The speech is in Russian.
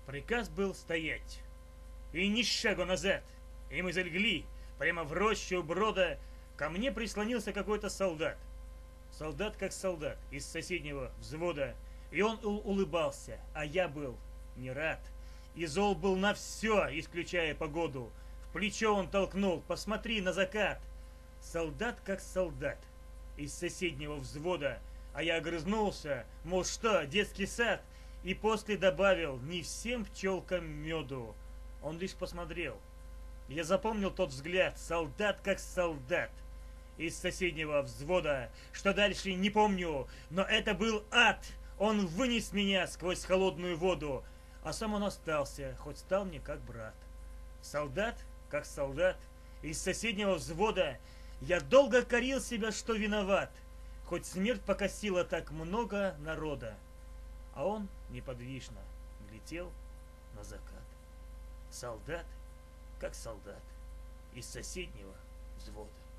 Приказ был стоять. И ни шагу назад. И мы залегли прямо в рощу у брода. Ко мне прислонился какой-то солдат. Солдат как солдат из соседнего взвода. И он улыбался, а я был не рад. И зол был на все, исключая погоду. В плечо он толкнул: посмотри на закат. Солдат как солдат из соседнего взвода. А я огрызнулся, мол, что, детский сад? И после добавил: не всем пчелкам меду. Он лишь посмотрел. Я запомнил тот взгляд, солдат как солдат из соседнего взвода. Что дальше, не помню, но это был ад. Он вынес меня сквозь холодную воду, а сам он остался, хоть стал мне как брат. Солдат как солдат из соседнего взвода. Я долго корил себя, что виноват, хоть смерть покосила так много народа. А он неподвижно глядел на закат. Солдат как солдат из соседнего взвода.